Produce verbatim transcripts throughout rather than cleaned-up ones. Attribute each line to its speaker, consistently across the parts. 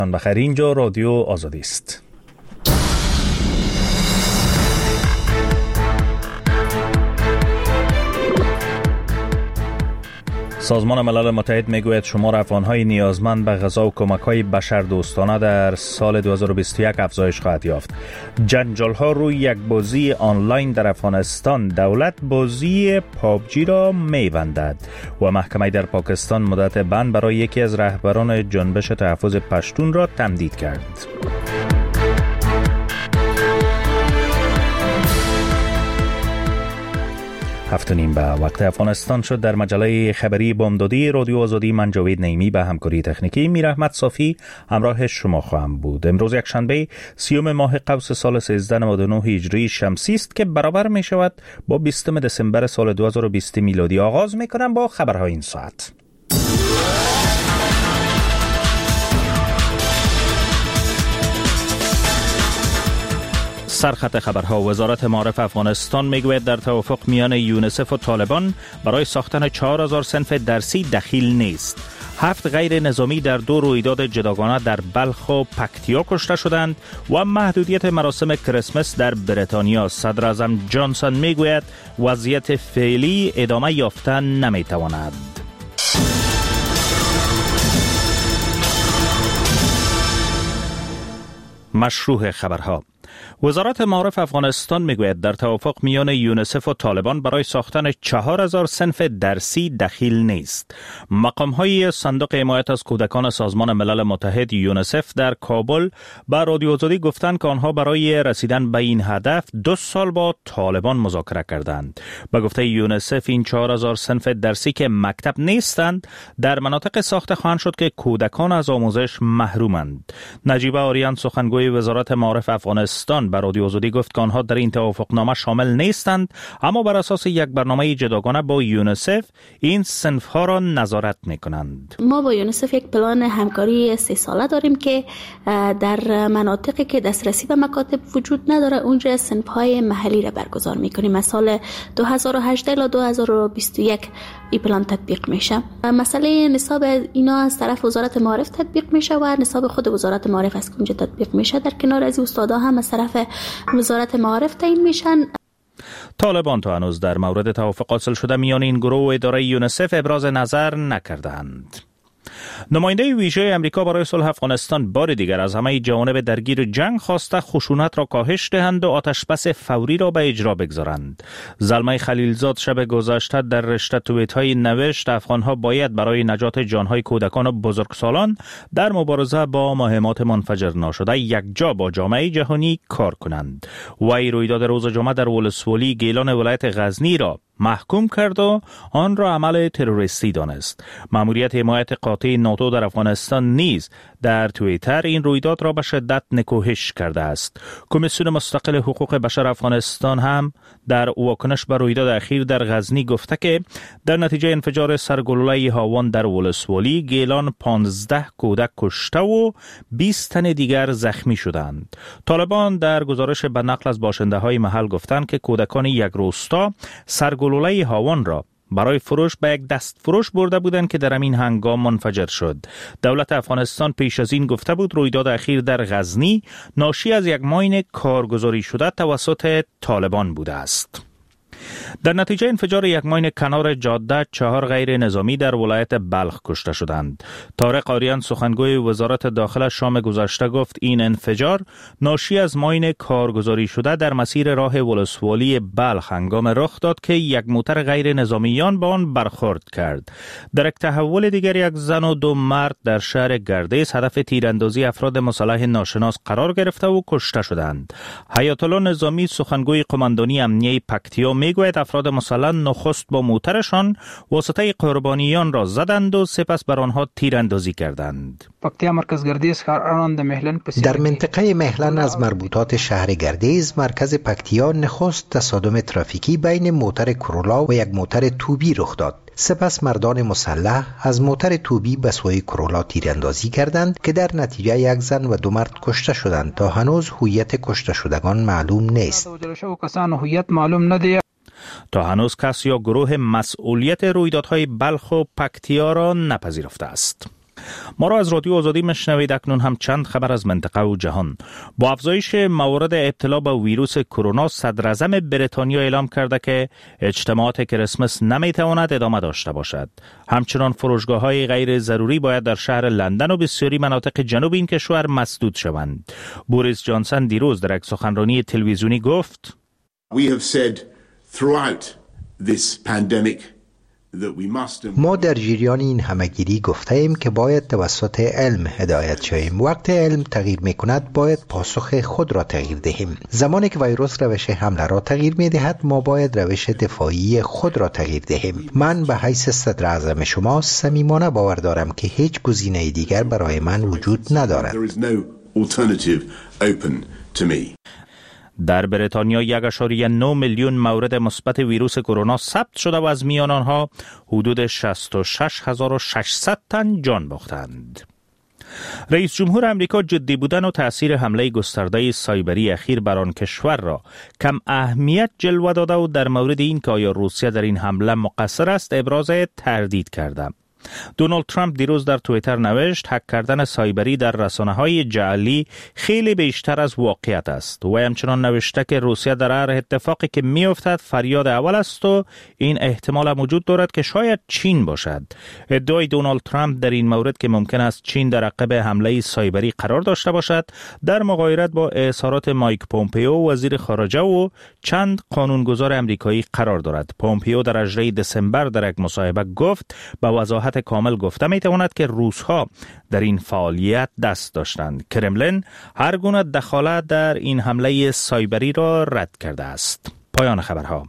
Speaker 1: بخیر، اینجا رادیو آزادی است. سازمان ملل متحد میگوید شمار افغان‌های نیازمند به غذا و کمک‌های بشردوستانه در سال دو هزار و بیست و یک افزایش خواهد یافت. جنجال‌ها روی یک بازی آنلاین در افغانستان، دولت بازی پابجی را می‌بندد و محکمه در پاکستان مدت بند برای یکی از رهبران جنبش تحفظ پشتون را تمدید کرد. هفت و نیم به وقت افغانستان شد. در مجله خبری بامدادی رادیو آزادی من جاوید نعیمی به همکاری تکنیکی میر احمد صافی همراه شما خواهم بود. امروز یک شنبه سیوم ماه قوس سال سیزده نود و نه هجری شمسی است که برابر می شود با بیستم دسامبر سال دو هزار و بیست میلادی. آغاز می کنم با خبرهای این ساعت. سرخط خبرها. وزارت معارف افغانستان میگوید در توافق میان یونیسف و طالبان برای ساختن چهار هزار صنف درسی دخیل نیست. هفت غیر نظامی در دو رویداد جداگانه در بلخ و پکتیا کشته شدند و محدودیت مراسم کریسمس در بریتانیا. صدر اعظم جانسون میگوید وضعیت فعلی ادامه یافته نمیتواند. مشروع خبرها. وزارت معارف افغانستان میگوید در توافق میان یونیسف و طالبان برای ساختن چهار هزار صنف درسی دخیل نیست. مقام‌های صندوق حمایت از کودکان سازمان ملل متحد یونیسف در کابل به رادیو آزادی گفتند که آنها برای رسیدن به این هدف دو سال با طالبان مذاکره کردند. به گفته یونیسف این چهار هزار صنف درسی که مکتب نیستند در مناطق ساخته خواهند شد که کودکان از آموزش محرومند. نجیبه آریان سخنگوی وزارت معارف افغانستان به رادیو آزادی گفت که آنها در این توافقنامه شامل نیستند، اما بر اساس یک برنامه جداگانه با یونیسف این صنف‌ها را نظارت می‌کنند.
Speaker 2: ما با یونیسف یک پلان همکاری سه ساله داریم که در مناطقی که دسترسی به مکاتب وجود نداره اونجا صنف‌های محلی را برگزار می‌کنیم. از سال دو هزار و هجده الی دو هزار و بیست و یک این پلان تطبیق میشه. مسئله نصاب اینا از طرف وزارت معارف تطبیق میشه و نصاب خود وزارت معارف از اونجا تطبیق میشه. در کنار از استادا هم از طرف وزارت معارف تعیین میشن.
Speaker 1: طالبان تا هنوز در مورد توافق حاصل شده میان این گروه و اداره یونیسف ابراز نظر نکردند. نماینده ویژه امریکا برای صلح افغانستان بار دیگر از همه جوانب درگیر جنگ خواسته خشونت را کاهش دهند و آتشبس فوری را به اجرا بگذارند. زلمه خلیلزاد شب گذشته در رشته توییت‌های نوشت افغان‌ها باید برای نجات جان‌های کودکان و بزرگسالان در مبارزه با مهمات منفجر ناشده یکجا با جامعه جهانی کار کنند. وی رویداد روز جمعه در ولسوالی گیلان ولایت غزنی را محکوم کرد و آن را عمل تروریستی دانست. مأموریت حمایت قاطع ناتو در افغانستان نیز در توییتر این رویداد را به شدت نکوهش کرده است. کمیسیون مستقل حقوق بشر افغانستان هم در واکنش به رویداد اخیر در غزنی گفته که در نتیجه انفجار سرگلوله هاون در ولسوالی گیلان پانزده کودک کشته و بیست تن دیگر زخمی شدند. طالبان در گزارش به نقل از باشنده‌های محل گفتند که کودکان یک روستا سرگلوله هاون را برای فروش به یک دست فروش برده بودند که در همین هنگام منفجر شد. دولت افغانستان پیش از این گفته بود رویداد اخیر در غزنی ناشی از یک ماین کارگزاری شده توسط طالبان بوده است. در نتیجه انفجار یک ماین کنار جاده چهار غیر نظامی در ولایت بلخ کشته شدند. طارق آریان سخنگوی وزارت داخله شام گذشته گفت این انفجار ناشی از ماین کارگزاری شده در مسیر راه ولسوالی بلخ هنگام رخ داد که یک موتر غیر نظامیان با آن برخورد کرد. در یک تحول دیگر یک زن و دو مرد در شهر گردیز هدف تیراندازی افراد مسلح ناشناس قرار گرفته و کشته شدند. حیات الله نظامی سخنگوی قماندانی امنیه پکتیا میگوید افراد مسلح نخست با موترشان واسطه قربانیان را زدند و سپس بر آنها تیراندازی کردند.
Speaker 3: پکتیا مرکز گردیز
Speaker 4: در منطقه مهلن از مربوطات شهر گردیز مرکز پکتیا نخست تصادم ترافیکی بین موتر کرولا و یک موتر توبی رخ داد. سپس مردان مسلح از موتر توبی به سوی کرولا تیراندازی کردند که در نتیجه یک زن و دو مرد کشته شدند. تا هنوز هویت کشته شدگان معلوم نیست.
Speaker 1: تا هنوز کس یا گروه مسئولیت رویدادهای بلخ و پکتیا را نپذیرفته است. ما را از رادیو آزادی میشنوید. اکنون هم چند خبر از منطقه و جهان. با افزایش موارد ابتلا به ویروس کرونا، صدر اعظم بریتانیا اعلام کرده که اجتماعات کریسمس نمیتواند ادامه داشته باشد. همچنان فروشگاه‌های غیر ضروری باید در شهر لندن و بسیاری مناطق جنوب این کشور مسدود شوند. بوریس جانسن دیروز در یک سخنرانی تلویزیونی گفت:
Speaker 3: We have said throughout this pandemic
Speaker 4: ما در جریان این همگیری گفته ایم که باید توسط علم هدایت شویم. وقت علم تغییر می کند باید پاسخ خود را تغییر دهیم. زمانی که ویروس روش حمله را تغییر می دهد ما باید روش دفاعی خود را تغییر دهیم. من به حیث صدر اعظم شما صمیمانه باور دارم که هیچ گزینه دیگر برای من وجود ندارد.
Speaker 1: در بریتانیا یک ممیز نه میلیون مورد مثبت ویروس کرونا ثبت شده و از میان آنها حدود شصت و شش هزار و ششصد تن جان باختند. رئیس جمهور امریکا جدی بودن و تأثیر حمله گسترده سایبری اخیر بر آن کشور را کم اهمیت جلوه داده و در مورد این که آیا روسیه در این حمله مقصر است ابراز تردید کرده. دونالد ترامپ دیروز در توییتر نوشت هک کردن سایبری در رسانه‌های جعلی خیلی بیشتر از واقعیت است و همچنان نوشته که روسیه در هر اتفاقی که می‌افتد فریاد اول است و این احتمال موجود دارد که شاید چین باشد. ادعای دونالد ترامپ در این مورد که ممکن است چین در عقب حمله سایبری قرار داشته باشد در مغایرت با اظهارات مایک پومپئو وزیر خارجه و چند قانونگذار آمریکایی قرار دارد. پومپئو در اجری دسامبر در یک مصاحبه گفت با وضاحت کامل گفته می تواند که روس‌ها در این فعالیت دست داشتند. کرملین هر گونه دخالت در این حمله سایبری را رد کرده است. پایان خبرها.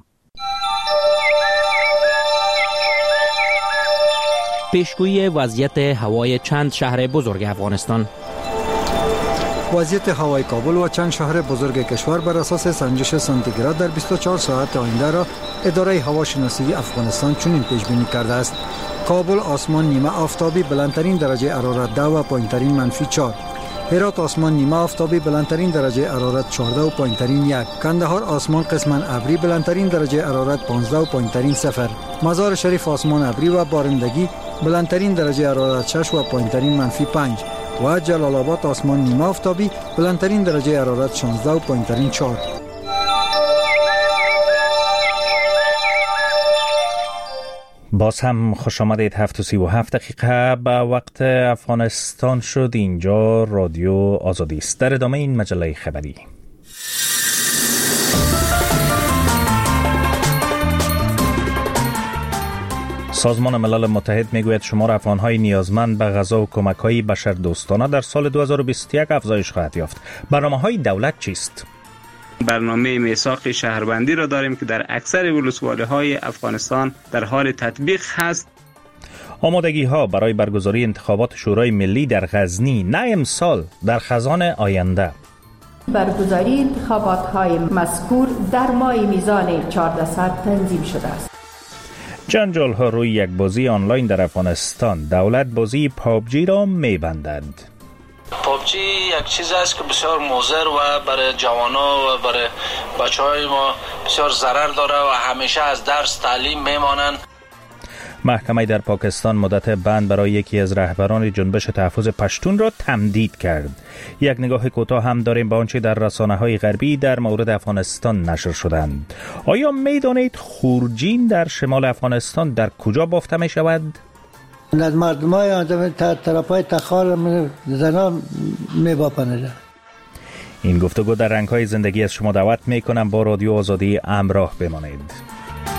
Speaker 5: پیشگویی وضعیت هوای چند شهر بزرگ افغانستان.
Speaker 6: وضعیت هوای کابل و چند شهر بزرگ کشور بر اساس سنجش سانتیگراد در بیست و چهار ساعت آینده را اداره هواشناسی افغانستان چنین پیش بینی کرده است: کابل آسمان نیمه آفتابی بلندترین درجه حرارت دو و پایینترین منفی چهار. هرات آسمان نیمه آفتابی بلندترین درجه حرارت چهارده و پایینترین یک. کندهار آسمان قسماً ابری بلندترین درجه حرارت پانزده و پایینترین صفر. مزار شریف آسمان ابری و بارندگی بلندترین درجه حرارت شش و پایینترین منفی پنج. و جلال آباد آسمان نیمه آفتابی بلندترین درجه حرارت شانزده و پایینترین چهار.
Speaker 1: باز هم خوش آمدید. هفت و سی و هفت دقیقه به وقت افغانستان شد. اینجا رادیو آزادی است. در ادامه این مجله خبری سازمان ملل متحد میگوید شمار افغان‌های نیازمند به غذا و کمک‌های بشردوستانه در سال دو هزار و بیست و یک افزایش خواهد یافت. برنامه‌های دولت چیست؟
Speaker 7: برنامه میثاق شهروندی را داریم که در اکثر ولسوالی‌های افغانستان در حال تطبیق هست.
Speaker 1: آمادگی‌ها برای برگزاری انتخابات شورای ملی در غزنی نه امسال، در خزان آینده.
Speaker 8: برگزاری انتخابات‌های مذکور در ماه میزان چهارصد تنظیم شده است.
Speaker 1: جنجال ها روی یک بازی آنلاین در افغانستان. دولت بازی پابجی را میبندد.
Speaker 9: پابجی یک چیز است که بسیار مضر و برای جوانا و برای بچهای ما بسیار ضرر داره و همیشه از درس تعلیم میمانند.
Speaker 1: محکمه در پاکستان مدت بند برای یکی از رهبران جنبش تحفظ پشتون را تمدید کرد. یک نگاه کوتاه هم داریم به آنچه در رسانه‌های غربی در مورد افغانستان نشر شدند. آیا می‌دانید خورجین در شمال افغانستان در کجا بافته می شود؟
Speaker 10: از مردمای آنجا طرفای تخار زنان می بافند.
Speaker 1: این گفتگو در رنگ‌های زندگی از شما دعوت می‌کنم با رادیو آزادی همراه بمانید.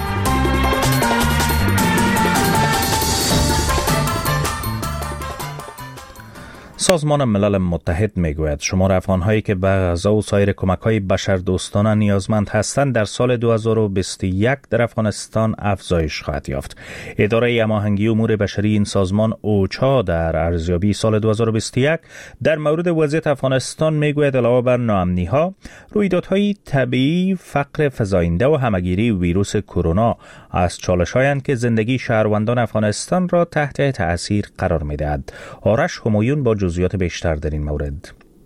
Speaker 1: سازمان ملل متحد میگوید شمار افغان‌هایی که به غذا و سایر کمک‌های بشردوستانه نیازمند هستند در سال دو هزار و بیست و یک در افغانستان افزایش خواهد یافت. اداره هماهنگی امور بشری این سازمان اوچا در ارزیابی سال دو هزار و بیست و یک در مورد وضعیت افغانستان میگوید علاوه بر ناامنی‌ها، رویدادهای طبیعی، فقر فزاینده و همه‌گیری ویروس کرونا از چالش‌هایند که زندگی شهروندان افغانستان را تحت تأثیر قرار می‌دهد. آرش همایون با جزئیات بیشتر در این مورد.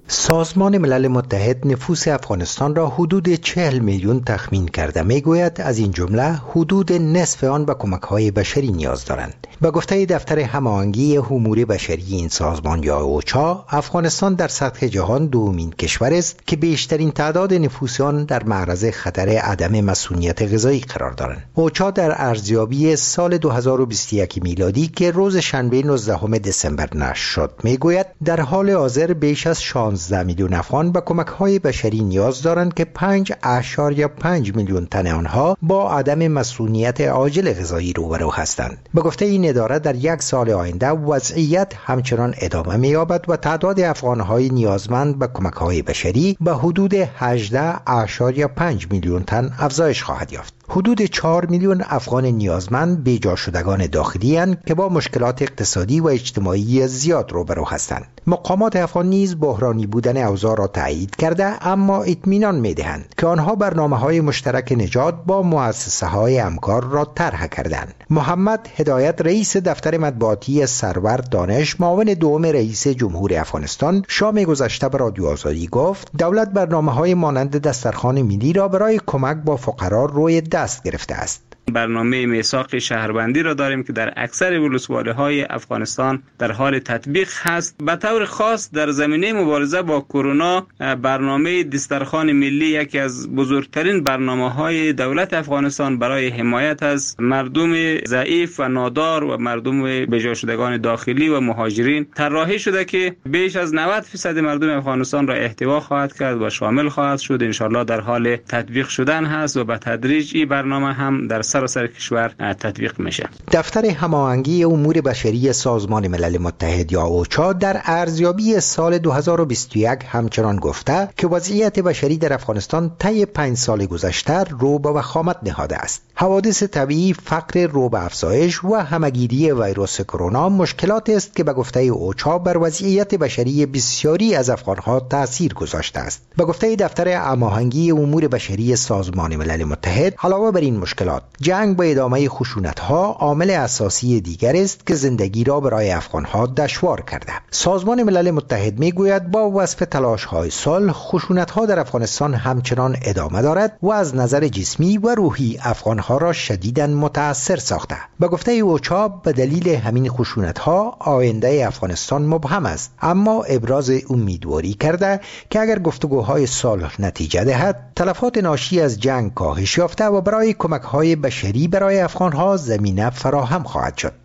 Speaker 4: سازمان ملل متحد نفوس افغانستان را حدود چهل میلیون تخمین کرده. میگوید از این جمله حدود نصف آن به کمک‌های بشری نیاز دارند. به گفته دفتر هماهنگی امور بشری این سازمان یا اوچا، افغانستان در سطح جهان دومین کشور است که بیشترین تعداد نفوس آن در معرض خطر عدم مسئولیت غذایی قرار دارند. اوچا در ارزیابی سال دو هزار و بیست و یک میلادی که روز شنبه نوزدهم دسامبر نشر شد میگوید در حال حاضر بیش از شانزده میلیون افغان به کمک‌های بشری نیاز دارند که پنج اشاریه پنج میلیون تن آنها با عدم مسئولیت عاجل غذایی روبرو هستند. به گفته این اداره در یک سال آینده وضعیت همچنان ادامه می‌یابد و تعداد افغان‌های نیازمند به کمک‌های بشری به حدود هجده اشاریه پنج میلیون تن افزایش خواهد یافت. حدود چهار میلیون افغان نیازمند بیجا شدگان داخلی اند که با مشکلات اقتصادی و اجتماعی زیاد روبرو هستند. مقامات افغان نیز بحرانی بودن اوضاع را تایید کرده، اما اطمینان می‌دهند که آنها برنامه‌های مشترک نجات با مؤسسه‌های همکار را طرح کردند. محمد هدایت رئیس دفتر مطبوعاتی سرور دانش، معاون دوم رئیس جمهور افغانستان، شام گذشته به رادیو آزادی گفت دولت برنامه‌های مانند دسترخوان ملی را برای کمک با فقرا روی دست گرفته است.
Speaker 7: برنامه میثاق شهروندی را داریم که در اکثر ولسوالی‌های افغانستان در حال تطبیق هست. به طور خاص در زمینه مبارزه با کرونا برنامه دسترخوان ملی یکی از بزرگترین برنامه‌های دولت افغانستان برای حمایت از مردم ضعیف و نادار و مردم بیجا شدگان داخلی و مهاجرین طراحی شده که بیش از نود درصد مردم افغانستان را احتوا خواهد کرد و شامل خواهد شد. ان شاءالله در حال تطبیق شدن هست و به تدریج این برنامه هم در سراسر کشور تطبیق میشه.
Speaker 4: دفتر هماهنگی امور بشری سازمان ملل متحد یا اوچا در ارزیابی سال دو هزار و بیست و یک همچنان گفته که وضعیت بشری در افغانستان طی پنج سال گذشته رو به وخامت نهاده است. حوادث طبیعی، فقر رو به افزایش و همگیری ویروس کرونا مشکلات است که به گفته اوچا بر وضعیت بشری بسیاری از افغانها تاثیر گذاشته است. به گفته دفتر هماهنگی امور بشری سازمان ملل متحد، علاوه بر این مشکلات، جنگ با ادامه خشونت‌ها عامل اساسی دیگر است که زندگی را برای افغان‌ها دشوار کرده. سازمان ملل متحد می‌گوید با وصف تلاش‌های صلح، خشونت‌ها در افغانستان همچنان ادامه دارد و از نظر جسمی و روحی افغان‌ها را شدیداً متأثر ساخته. به گفته اوچا به دلیل همین خشونت‌ها آینده افغانستان مبهم است، اما ابراز امیدواری کرده که اگر گفتگوهای صلح نتیجه دهد، تلفات ناشی از جنگ کاهش یافته و برای کمک‌های بشری برای افغان‌ها زمینه فراهم خواهد شد.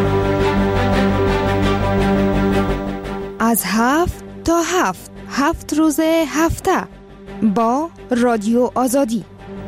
Speaker 11: از هفت تا هفت هفت روز هفته با رادیو آزادی.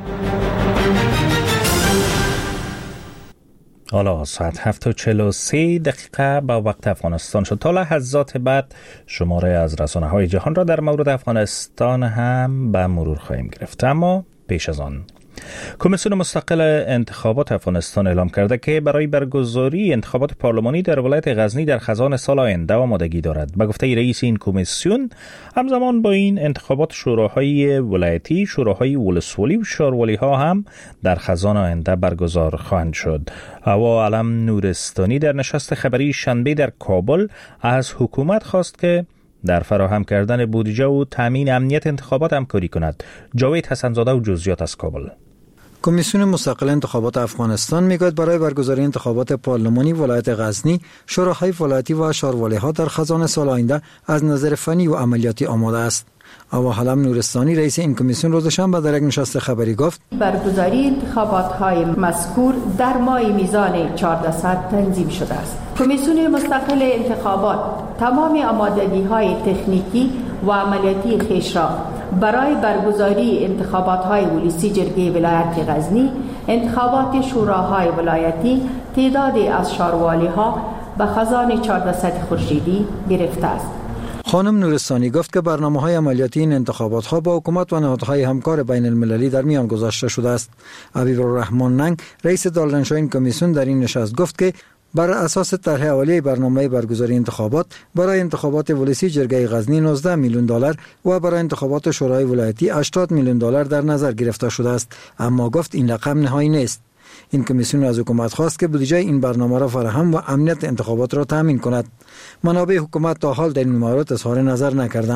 Speaker 1: حالا ساعت هفت و چهل و سه دقیقه با وقت افغانستان شد. تا لحظات بعد شماره از رسانه های جهان را در مورد افغانستان هم به مرور خواهیم گرفت، اما پیش از آن کمیسیون مستقل انتخابات افغانستان اعلام کرده که برای برگزاری انتخابات پارلمانی در ولایت غزنی در خزان سال آینده آمادگی دارد. به گفته رئیس این کمیسیون، همزمان با این انتخابات شوراهای ولایتی، شوراهای ولسوالی و شاروالی ها هم در خزان آینده برگزار خواهند شد. هوا علم نورستانی در نشست خبری شنبه در کابل از حکومت خواست که در فراهم کردن بودجه و تامین امنیت انتخابات همکاری کند. جاوید حسن‌زاده و جزئیات از کابل.
Speaker 6: کمیسیون مستقل انتخابات افغانستان میگوید برای برگزاری انتخابات پارلمانی ولایت غزنی، شوراهای ولایتی و شاروالی‌ها در خزان سال آینده از نظر فنی و عملیاتی آماده است. آوا حلم نورستانی رئیس این کمیسیون روز شنبه در یک نشست خبری گفت
Speaker 8: برگزاری انتخابات‌های مذکور در ماه میزان چهارصد تنظیم شده است. کمیسیون مستقل انتخابات تمام آمادگی‌های تکنیکی و عملیاتی خویش را برای برگزاری انتخابات‌های ولسی جرگه ولایت غزنی، انتخابات شوراهای ولایتی، تعدادی از شاروالی‌ها به خزان چهارصد خورشیدی گرفته است.
Speaker 6: خانم نورستانی گفت که برنامه‌های عملیاتی این انتخابات‌ها با حکومت و نهادهای همکار بین المللی در میان گذاشته شده است. حبیب الرحمن ننگ رئیس دارالانشا این کمیسیون در این نشست گفت که بر اساس طرح اولیه برنامه برگزاری انتخابات برای انتخابات ولسی جرگه غزنی نوزده میلیون دلار و برای انتخابات شورای ولایتی هشتاد میلیون دلار در نظر گرفته شده است، اما گفت این رقم نهایی نیست. این کمیسیون از حکومت خواست که بودجه این برنامه را فراهم و امنیت انتخابات را تامین کند. منابع حکومت تا حال در این مورد اظهار نظر نکردند.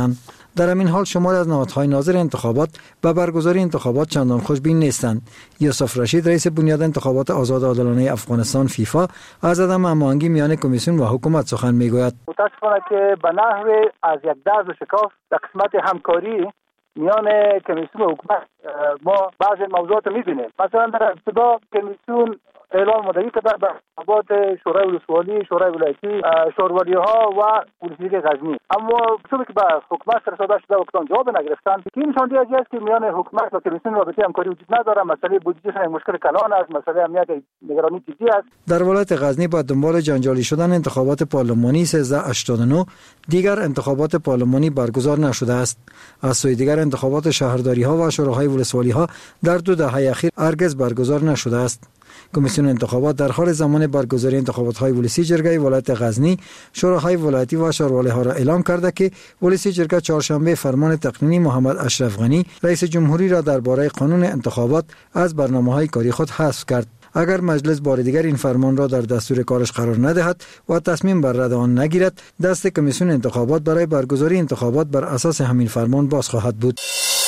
Speaker 6: در همین حال شماری از نهادهای ناظر انتخابات به برگزاری انتخابات چندان خوشبین نیستند. یوسف رشید رئیس بنیاد انتخابات آزاد عادلانه افغانستان فیفا از عدم هماهنگی میان کمیسیون و حکومت سخن میگوید.
Speaker 12: متاسفانه که به نحو از یک درز و شکاف در قسمت همکاری میان کمیسیون و حکومت ما بعضی موضوعات میبینیم. مثلا در ابتدا کمیسیون اعلام مدعی کرده به انتخابات شورای ولسوالی، شورای ولایتی، شورولی ها و ولسوالی غزنی، اما چون که به حکومت رسیده شده و کدام جواب نگرفتن، که این نشانده است که میان حکومت و کمیسیون رابطه همکاری وجود نداره. مسئله بودجه مشکل کلان است، مسئله امنیت نگرانی جدی است.
Speaker 6: در ولایت غزنی با دنبال جنجالی شدن انتخابات پارلمانی سیزده هشتاد و نه دیگر انتخابات پارلمانی برگزار نشده است. از سوی دیگر انتخابات شهرداری ها و شوراهای ولسوالی ها در دو دهه اخیر هرگز برگزار نشده است. کمیسیون انتخابات در حال زمان برگزاری انتخابات های ولسی جرگه ولایت غزنی، شوراهای ولایتی و شاروالی ها را اعلام کرده که ولسی جرگه چهارشنبه فرمان تقنینی محمد اشرف غنی رئیس جمهوری را درباره قانون انتخابات از برنامه‌های کاری خود حذف کرد. اگر مجلس بار دیگر این فرمان را در دستور کارش قرار ندهد و تصمیم بر رد آن نگیرد، دست کمیسیون انتخابات برای برگزاری انتخابات بر اساس همین فرمان باز خواهد بود.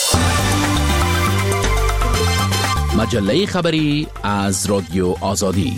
Speaker 5: مجله خبری از رادیو آزادی.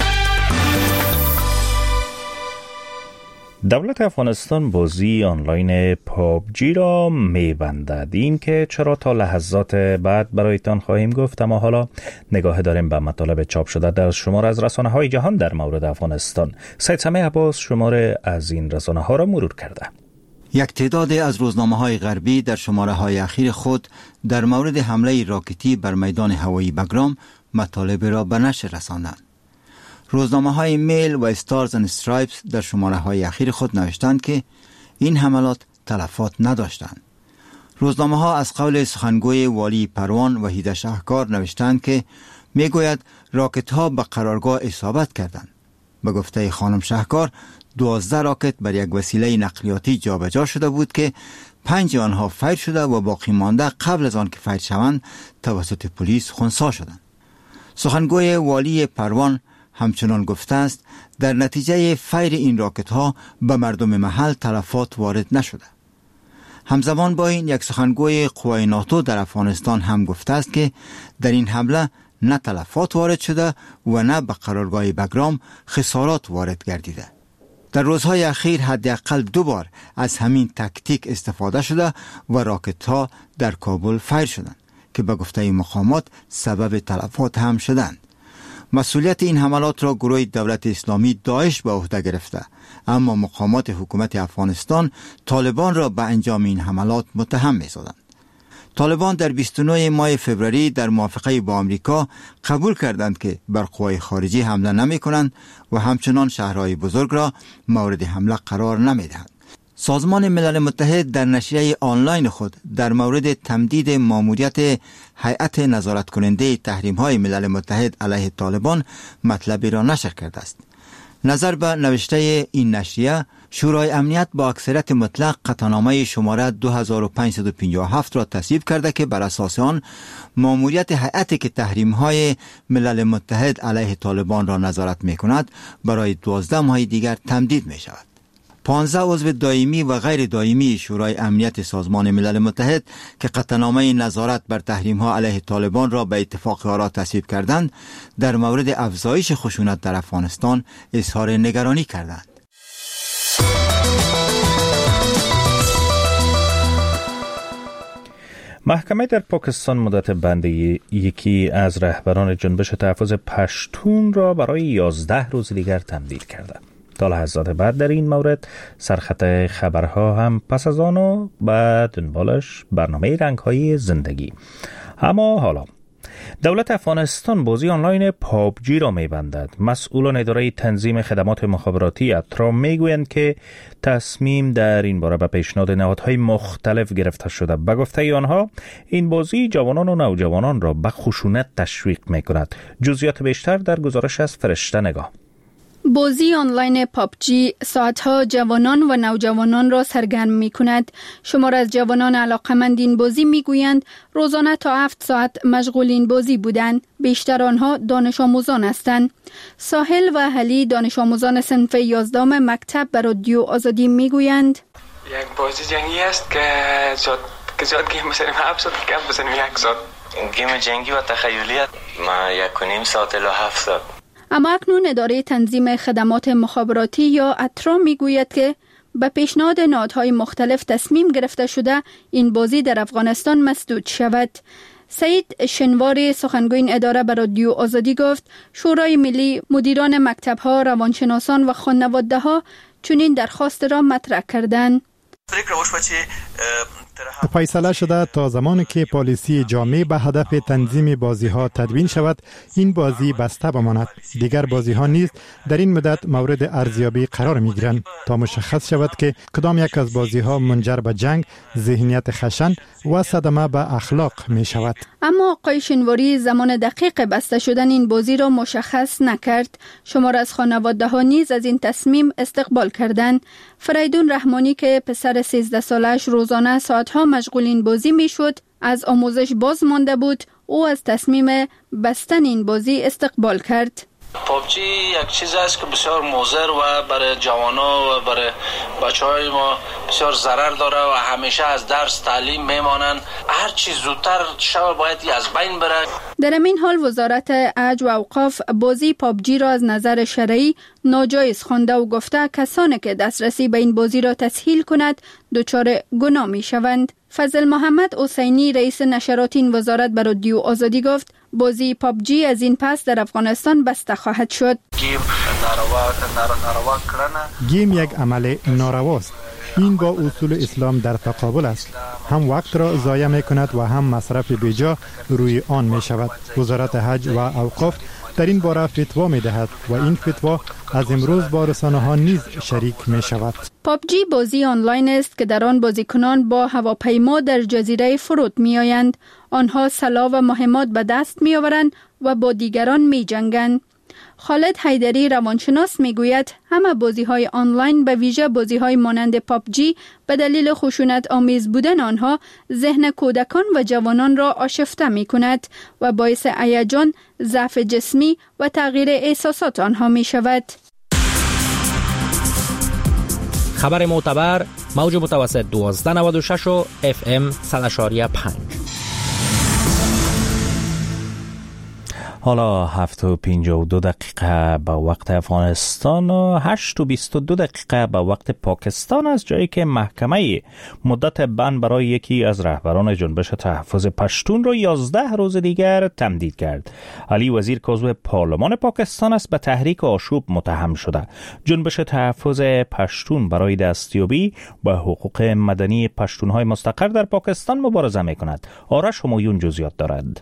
Speaker 1: دولت افغانستان بازی آنلاین پابجی را میبندد. این که چرا تا لحظات بعد برایتان خواهیم گفت، اما حالا نگاه داریم به مطالب چاپ شده در شمار از رسانه‌های جهان در مورد افغانستان. سید سمیع عباس شمار از این رسانه‌ها را مرور کرده.
Speaker 13: یک تعداد از روزنامه‌های غربی در شماره‌های اخیر خود در مورد حمله راکتی بر میدان هوایی بگرام مطالب را به نشر رساندند. روزنامه‌های میل و استارز اند استرایپس در شماره‌های اخیر خود نوشتند که این حملات تلفات نداشتند. روزنامه‌ها از قول سخنگوی والی پروان وحید شهکار نوشتند که میگوید راکت‌ها به قرارگاه اصابت کردند. به گفته خانم شهکار، دوازده راکت بر یک وسیله نقلیاتی جابجا شده بود که پنج آنها فیر شده و باقی مانده قبل از آن که فیر شوند توسط پلیس خنثی شدند. سخنگوی والی پروان همچنان گفته است در نتیجه فیر این راکت ها به مردم محل تلفات وارد نشده. همزمان با این یک سخنگوی قوای ناتو در افغانستان هم گفته است که در این حمله نه تلفات وارد شده و نه به قرارگاه بگرام خسارات وارد گردیده. در روزهای اخیر حداقل دو بار از همین تکتیک استفاده شده و راکت ها در کابل فیر شدند که به گفته مقامات سبب تلفات هم شدند. مسئولیت این حملات را گروه دولت اسلامی داعش به عهده گرفته، اما مقامات حکومت افغانستان طالبان را به انجام این حملات متهم می‌سازند. طالبان در بیست و نه ماه فوریه در موافقه با آمریکا قبول کردند که بر قوای خارجی حمله نمی کنند و همچنان شهرهای بزرگ را مورد حمله قرار نمی دهند. سازمان ملل متحد در نشریه آنلاین خود در مورد تمدید ماموریت هیئت نظارت کننده تحریم های ملل متحد علیه طالبان مطلبی را نشر کرده است. نظر به نوشته این نشریه، شورای امنیت با اکثریت مطلق قطعنامه شماره دو هزار و پانصد و پنجاه و هفت را تصویب کرده که بر اساس آن ماموریت هیئتی که تحریم‌های ملل متحد علیه طالبان را نظارت می‌کند برای دوازده ماه دیگر تمدید می‌شود. پانزده عضو دائمی و غیر دائمی شورای امنیت سازمان ملل متحد که قطعنامه نظارت بر تحریم‌ها علیه طالبان را به اتفاق آرا تصویب کردند، در مورد افزایش خشونت در افغانستان اظهار نگرانی کردند.
Speaker 1: محکمه در پاکستان مدت بند یکی از رهبران جنبش تحفظ پشتون را برای یازده روز دیگر تمدید کرده. تا لحظات بعد در این مورد سرخط خبرها هم پس از آن و بعد دنبالش برنامه رنگ‌های زندگی. اما حالا دولت افغانستان بازی آنلاین پابجی را می‌بندد. مسئولان اداره تنظیم خدمات مخابراتی اترا میگویند که تصمیم در این باره به پیشنهاد نهادهای مختلف گرفته شده. به گفته آنها این بازی جوانان و نوجوانان را به خشونت تشویق می‌کند. جزئیات بیشتر در گزارش از فرشته نگاه.
Speaker 14: بازی آنلاین پابجی ساعتها جوانان و نوجوانان را سرگرم می کند. شمار از جوانان علاقمند این بازی می گویند روزانه تا هفت ساعت مشغول این بازی بودند. بیشتر آنها دانش آموزان هستند. ساحل و حلی دانش آموزان صنف یازدهم مکتب به رادیو آزادی می گویند
Speaker 15: یک بازی جنگی است که زیاد که زیاد گیم بزنیم هفت ساعت، کم بزنیم یک ساعت. گیم جنگی و تخیلیت ما یک و نیم ساعت الی هفت ساعت.
Speaker 14: اما اکنون اداره تنظیم خدمات مخابراتی یا اترا میگوید که به پیشنهاد نهادهای مختلف تصمیم گرفته شده این بازی در افغانستان مسدود شود. سعید شنواری سخنگوی این اداره به رادیو آزادی گفت شورای ملی، مدیران مکتب‌ها، روانشناسان و خانواده‌ها چنین درخواست را مطرح کردند.
Speaker 16: فیصله شده تا زمانی که پالیسی جامع به هدف تنظیم بازی ها تدوین شود این بازی بسته بماند. دیگر بازی ها نیز در این مدت مورد ارزیابی قرار می گیرند تا مشخص شود که کدام یک از بازی ها منجر به جنگ، ذهنیت خشن و صدمه به اخلاق می شود.
Speaker 14: اما آقای شنواری زمان دقیق بسته شدن این بازی را مشخص نکرد. شمار از خانواده ها نیز از این تصمیم استقبال کردند. فریدون رحمانی که پسر سیزده سالش روزانه ساعتها مشغول این بازی می شد از آموزش باز مانده بود، او از تصمیم بستن این بازی استقبال کرد.
Speaker 9: پابجی یک چیز است که بسیار مضر و برای جوانا و برای بچهای ما بسیار ضرر داره و همیشه از درس تعلیم میمانند. هر چی زودتر شب باید از بین بره.
Speaker 14: در این حال وزارت عج و اوقاف بازی پابجی را از نظر شرعی ناجایز خوانده و گفته کسانی که دسترسی به این بازی را تسهیل کند دچار گناه می شوند. فضل محمد حسینی رئیس نشرات این وزارت به رادیو آزادی گفت بازی پابجی از این پس در افغانستان بسته خواهد شد.
Speaker 9: گیم ناروا ناروا کردن
Speaker 16: گیم یک عمل نارواست. این با اصول اسلام در تقابل است. هم وقت را ضایع می کند و هم مصرف بیجا روی آن می شود. وزارت حج و اوقاف در این باره فتوا می دهد و این فتوا از امروز با رسانه ها نیز شریک می شود.
Speaker 14: پابجی بازی آنلاین است که در آن بازیکنان با هواپیما در جزیره فرود می آیند. آنها سلاح و مهمات به دست می آورند و با دیگران می جنگند. خالد حیدری روانشناس می گوید همه بازی های آنلاین به ویژه بازی های مانند پابجی به دلیل خشونت آمیز بودن آنها ذهن کودکان و جوانان را آشفته می کند و باعث هیجان، ضعف جسمی و تغییر احساسات آنها می شود.
Speaker 5: خبر معتبر موج متوسط دوازده نود و شش و اف ام صد و شش و پنج.
Speaker 1: حالا هفت و پنجاه و دو دقیقه به وقت افغانستان و هشت و بیست و دو دقیقه به وقت پاکستان است، جایی که محکمه مدت بند برای یکی از رهبران جنبش تحفظ پشتون را یازده روز دیگر تمدید کرد. علی وزیر که عضو پارلمان پاکستان است به تحریک آشوب متهم شده. جنبش تحفظ پشتون برای دستیابی به حقوق مدنی پشتونهای مستقر در پاکستان مبارزه می کند. آرش همایون جزئیات دارد.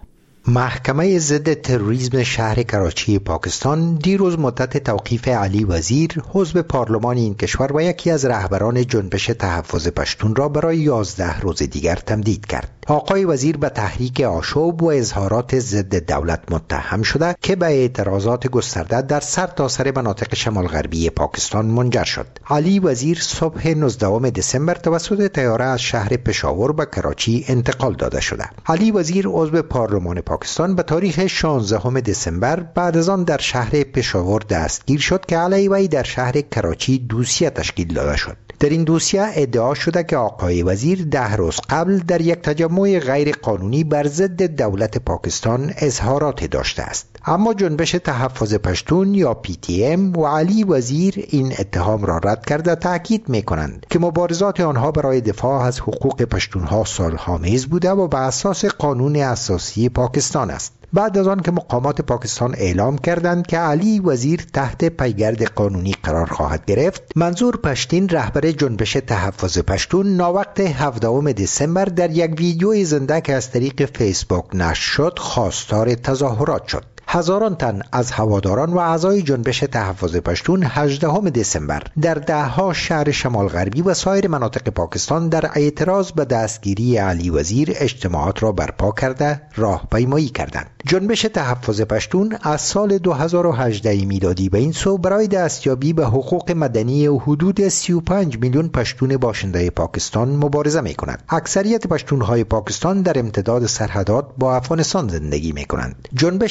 Speaker 4: محکمه ضد تروریسم شهر کراچی پاکستان دیروز مدت توقیف علی وزیر عضو پارلمان این کشور و یکی از رهبران جنبش تحفظ پشتون را برای یازده روز دیگر تمدید کرد. آقای وزیر به تحریک آشوب و اظهارات ضد دولت متهم شده که به اعتراضات گسترده در سرتاسر مناطق شمال غربی پاکستان منجر شد. علی وزیر صبح نوزدهم دسامبر توسط طیاره از شهر پشاور به کراچی انتقال داده شده. علی وزیر عضو پارلمان پاکستان به تاریخ شانزدهم دسامبر بعد از آن در شهر پشاور دستگیر شد که علیه وی در شهر کراچی دوسیه تشکیل داده شد. در این دوسیه ادعا شده که آقای وزیر ده روز قبل در یک تجمع غیر قانونی بر ضد دولت پاکستان اظهارات داشته است. اما جنبش تحفظ پشتون یا پی تی ام و علی وزیر این اتهام را رد کرده تاکید می‌کنند که مبارزات آنها برای دفاع از حقوق پشتونها سال‌آمیز بوده و بر اساس قانون اساسی پاکستان است. بعد از آن که مقامات پاکستان اعلام کردند که علی وزیر تحت پیگرد قانونی قرار خواهد گرفت، منظور پشتین رهبر جنبش تحفظ پشتون ناوقت هفدهم دسامبر در یک ویدیوی زنده که از طریق فیسبوک نشر شد خواستار تظاهرات شد. هزاران تن از هواداران و اعضای جنبش تحفظ پشتون هجدهم دسامبر در دهها شهر شمال غربی و سایر مناطق پاکستان در اعتراض به دستگیری علی وزیر اجتماعات را برپا کرده راهپیمایی کردند. جنبش تحفظ پشتون از سال دو هزار و هجده میلادی به این سو برای دستیابی به حقوق مدنی و حدود سی و پنج میلیون پشتون باشنده پاکستان مبارزه می کند. اکثریت پشتونهای پاکستان در امتداد سرحدات با افغانستان زندگی می کنند. جنبش تحفظ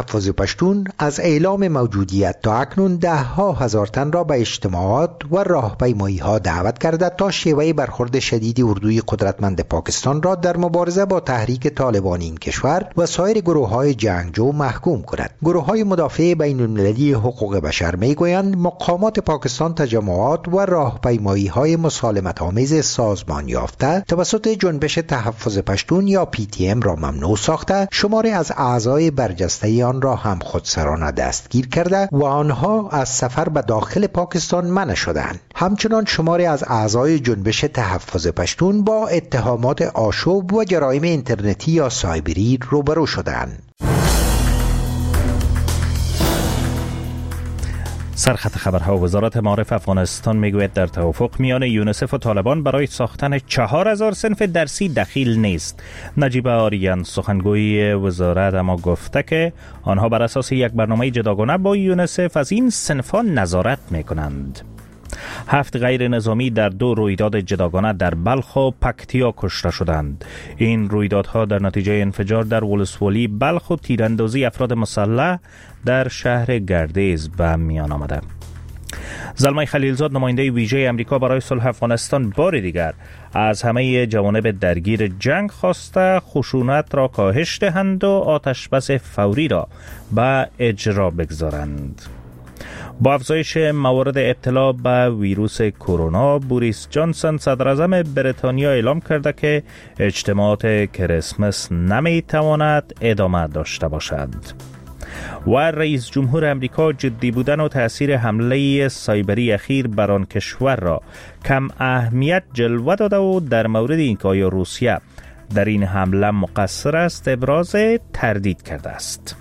Speaker 4: تحفظ پشتون از اعلام موجودیت تا اکنون ده ها هزار تن را به اجتماعات و راهپیمایی ها دعوت کرده تا شیوه برخورد شدید اردوی قدرتمند پاکستان را در مبارزه با تحریک طالبان این کشور و سایر گروه های جنگجو محکوم کند. گروه های مدافع بین المللی حقوق بشر می گویند مقامات پاکستان تجمعات و راهپیمایی های مسالمت آمیز سازمان یافته توسط جنبش تحفظ پشتون یا پی تی ام را ممنوع ساخته، شماری از اعضای برجسته آن را هم خودسرانه دستگیر کرده و آنها از سفر به داخل پاکستان منع شدند. همچنان شماری از اعضای جنبش تحفظ پشتون با اتهامات آشوب و جرایم اینترنتی یا سایبری روبرو شدند.
Speaker 1: سرخط خبرها. وزارت معارف افغانستان میگوید در توافق میان یونسف و طالبان برای ساختن چهار هزار صنف درسی دخیل نیست. نجیب آریان سخنگوی وزارت اما گفته که آنها بر اساس یک برنامه جداگانه با یونسف از این صنف‌ها نظارت میکنند. هفت غیر نظامی در دو رویداد جداگانه در بلخ و پکتیا کشته شدند. این رویدادها در نتیجه انفجار در ولسوالی بلخ و تیراندازی افراد مسلح در شهر گردیز به میان آمده. زلمای خلیلزاد نماینده ویژه امریکا برای صلح افغانستان بار دیگر از همه جوانب درگیر جنگ خواسته خشونت را کاهش دهند و آتش بس فوری را به اجرا بگذارند. با افزایش موارد ابتلا به ویروس کرونا، بوریس جانسون صدر اعظم بریتانیا اعلام کرده که اجتماعات کریسمس نمی تواند ادامه داشته باشد. و رئیس جمهور امریکا جدی بودن و تأثیر حمله سایبری اخیر بر آن کشور را کم اهمیت جلوه داده و در مورد اینکه آیا روسیه در این حمله مقصر است ابراز تردید کرده است.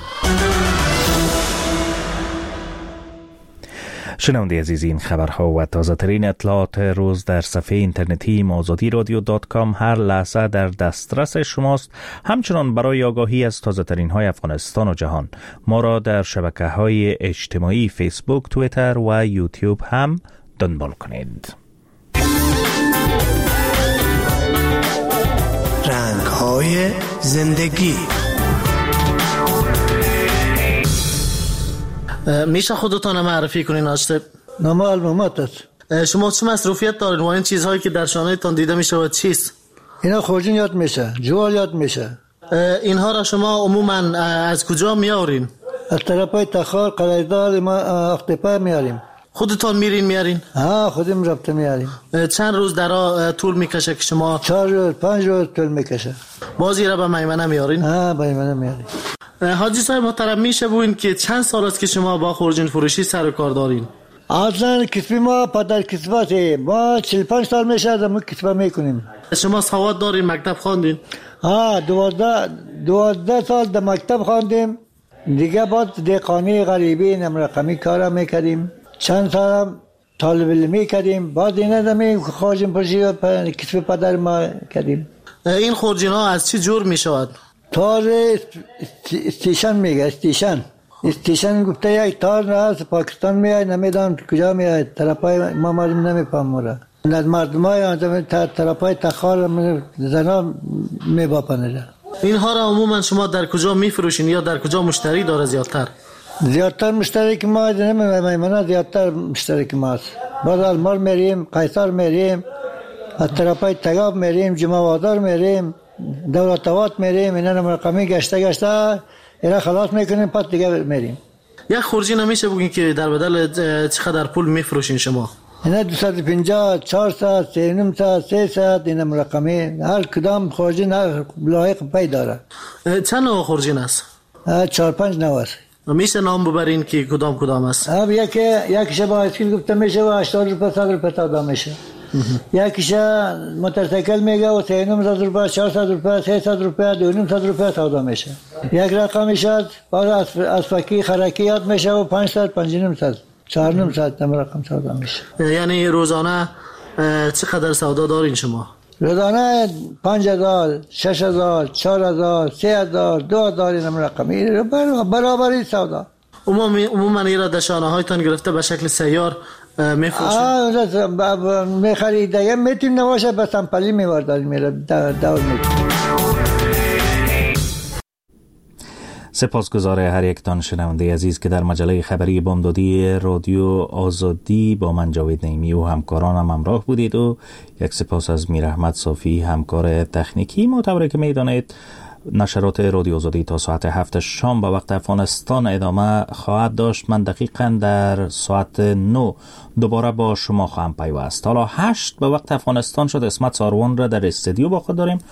Speaker 1: شنونده عزیزی، این خبرها و تازه ترین اطلاعات روز در صفحه اینترنتی آزادی رادیو دات کام هر لحظه در دسترس شماست. همچنان برای آگاهی از تازه ترین های افغانستان و جهان ما را در شبکه های اجتماعی فیسبوک، توییتر و یوتیوب هم دنبال کنید.
Speaker 17: رنگ های زندگی.
Speaker 18: میشه خودتان معرفی کنین آشتب؟
Speaker 10: نام علمومات است.
Speaker 18: شما چه مصروفیت دارین و این چیزهایی که در شانه تان دیده میشه و چیست؟
Speaker 10: اینا خورجین یاد میشه، جوال یاد میشه.
Speaker 18: اینها را شما عموما از کجا میارین؟
Speaker 10: از طرفای تخار، قلعه‌دار، ما اختپا میاریم.
Speaker 18: خودتان میرین میارین؟
Speaker 10: ها خودم رفته میاریم.
Speaker 18: چند روز درا طول میکشه که شما؟
Speaker 10: چهار روز پنج روز طول میکشه.
Speaker 18: بازی را به میمنه میارین؟
Speaker 10: ها به میمنه میاریم.
Speaker 18: حاجی صاحب محترم، میشه بوین که چند سال است که شما با خورجین فروشی سر و کار دارین؟
Speaker 10: اصلا کسبی ما پدر کسباته، ما چهل و پنج سال میشه از ما کسبه میکنیم.
Speaker 18: شما سواد دارین؟ مکتب خواندین؟
Speaker 10: ها دوازده دوازده سال در مکتب خواندیم، دیگه بعد دهقانی غریبی نمرقمی کارا میکردیم، چند سال هم طالب علمی کردیم، بعد اینا دمی خورجین فروشی و کسب پدر ما کردیم.
Speaker 18: این خورجین ها از چی جور میشود؟
Speaker 10: تار استیشن میگه، استیشن استیشن گفته یک تار از پاکستان میاد، نمیدونم کجا میاد، طرفای ما معلوم نمیفهمم را. از مردمای طرفای تخار زنا میباپنه.
Speaker 18: اینها را عموما شما در کجا میفروشین یا در کجا مشتری داره زیادتر؟
Speaker 10: زیادتر مشتری که ما نمیمونه، زیادتر مشتری که ماست. بعد المار میریم، قیصر میریم، از طرفای تگاب میریم، جمعوادار میریم، دولتوات میریم، اینا رقمی گشته گشته اینا خلاص میکنیم، پس دیگه میریم.
Speaker 18: یک خورجی نمیشه بگین که در بدل چقدر پول میفروشین شما؟
Speaker 10: اینا دویست و پنجاه، چهارصد، سیصد، سیصد اینا رقمی، هر کدام خورجی لایق پی داره.
Speaker 18: چند نوع خورجین است؟
Speaker 10: چهار پنج نوع است.
Speaker 18: میشه نام ببرین که کدام کدام است؟
Speaker 10: اب یکی یکیش با اسکیل گفته میشه و هشتاد روپیه صد روپیه تا میشه. یکیش موتورسیکل میگه و سه و نیم صد روپیه، چهارصد روپیه، سیصد روپیه، دو و نیم صد روپیه سودا میشه. یک رقمش از باز از فکی خرکی یاد میشه و پانصد، پنج و نیم صد، چهار و نیم صد تم رقم سودا میشه.
Speaker 18: یعنی روزانه چقدر سودا دارین شما؟
Speaker 10: روزانه پنج هزار، شش هزار، چهار هزار، سه هزار، دو هزار این رقمی برابری سودا.
Speaker 18: عمومی عموما ایرا دشانه هایتان گرفته به شکل سیار میفروشید؟
Speaker 10: آه میخرید دیگه میتیم نباشه به سمپلی میوردن میره دور میتیم.
Speaker 1: سپاسگزار هر یکتان شنونده عزیز که در مجله خبری بامدادی رادیو آزادی با من جاوید نعیمی و همکارانم همراه بودید و یک سپاس از میر احمد صافی همکار تکنیکی. معتبر که میدانید نشرات رادیو آزادی تا ساعت هفت شام به وقت افغانستان ادامه خواهد داشت. من دقیقاً در ساعت نه دوباره با شما خواهم پیوست. حالا هشت به وقت افغانستان شد. اسمت ساروان را در استودیو با خود داریم.